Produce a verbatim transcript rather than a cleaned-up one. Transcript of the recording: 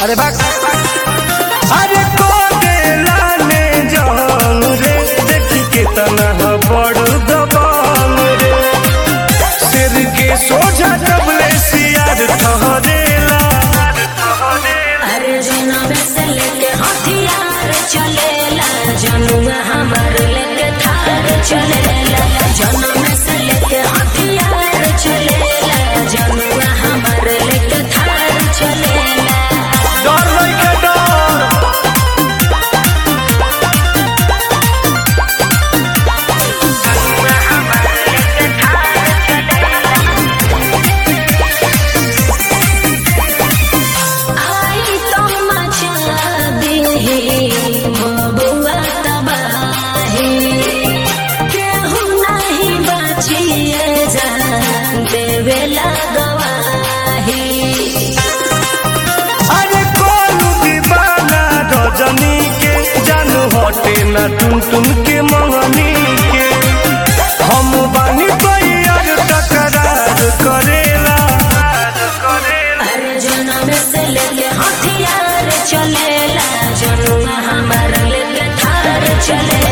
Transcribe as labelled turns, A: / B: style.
A: अरे बात अरे को लाने जान रे देखी कितना बड़ दबान रे सिर के सोझा डबले सियार ठहरेला
B: अरे जनम से लेके हथियार चलेला जनुआ हमार लेके थार चलेला जनम से लेके हथियार चलेला जनुआ हमार लेके थार चलेला
A: डर लइके डर
B: जनुआ हमार लेके थार चलेला आई तो मचा दे बबुआ तबाही केहू नहीं बचिए जा देवेला गवाही
A: अरे कोलू दीवाना रजनी के जानू हटे ना तुम तुम के मंगनी के हम बानी कोई और टकरार करेला
B: अरे जनम से लेके हथियार चलेला जनुआ हमार लेके थार चलेला